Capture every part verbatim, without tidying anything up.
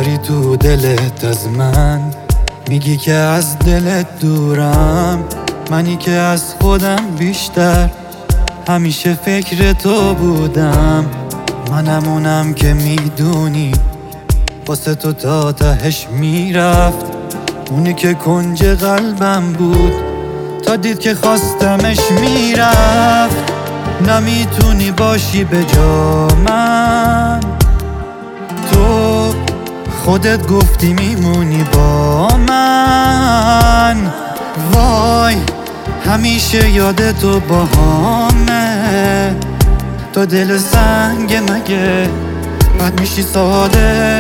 میذاری تو دلت از من، میگی که از دلت دورم، منی که از خودم بیشتر همیشه فکر تو بودم. منم اونم که میدونی واسه تو تا تهش میرفت، اونی که کنج قلبم بود تا دید که خواستمش میرفت. نمیتونی باشی به جا من، تو خودت گفتی میمونی با من. وای همیشه یاد تو باهامه، تو دل سنگ مگه بد میشی ساده.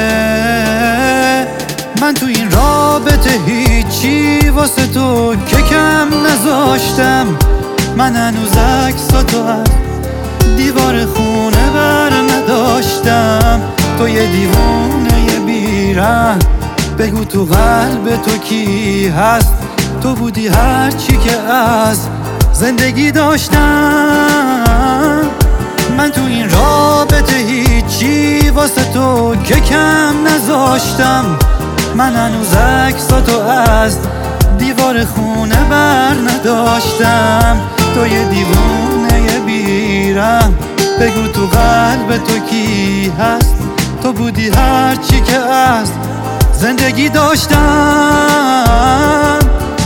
من تو این رابطه هیچی واسه تو که کم نذاشتم، من هنوز عکساتو از دیوار خونه بر نداشتم. تو یه دیوونه یه بیرم، بگو تو قلب تو کی هست؟ تو بودی هرچی که از زندگی داشتم. من تو این رابطه هیچی واسه تو که کم نذاشتم، من هنوز عکساتو از دیوار خونه بر نداشتم. تو یه دیوونه یه بیرم، بگو تو قلب تو کی هست؟ تو بودی هرچی که از زندگی داشتم.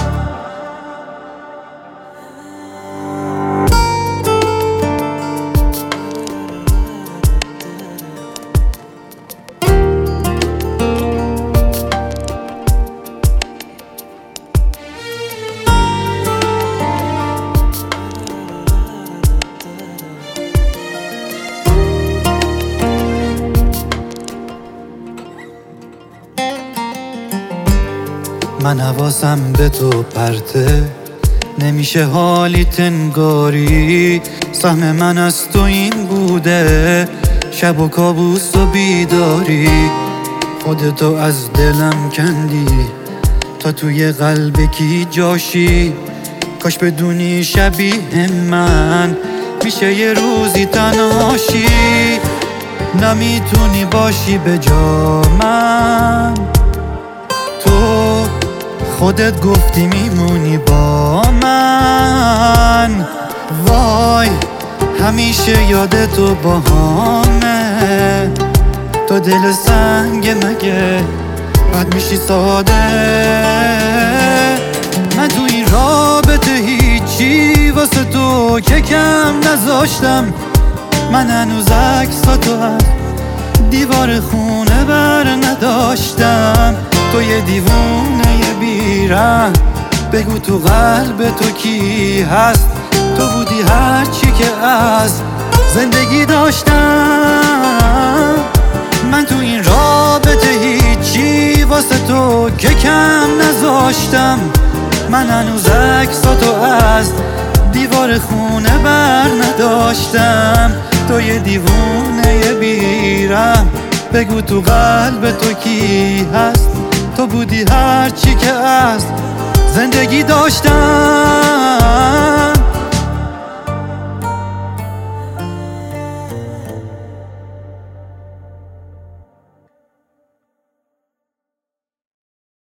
من حواسم به تو پرته، نمیشه حالی تنگاری. سهم من از تو این بوده، شب و کابوس و بیداری. خودتو از دلم کندی تا توی قلب کی جاشی. کاش بدونی شبیه من میشه یه روزی تنهاشی. نمیتونی باشی به جا من، تو خودت گفتی میمونی با من. وای همیشه یاد تو باهامه، تو دل سنگ مگه بد میشی ساده. من تو این رابطه هیچی واسه تو که کم نذاشتم، من هنوز عکساتو از دیوار خونه بر نداشتم. تو یه دیوونه یه بیرم، بگو تو قلب تو کی هست؟ تو بودی هرچی که از زندگی داشتم. من تو این رابطه هیچی واسه تو که کم نذاشتم، من هنوز عکساتو از دیوار خونه بر نداشتم. تو یه دیوونه یه بیرم، بگو تو قلب تو کی هست؟ تو بودی هرچی که از زندگی داشتم.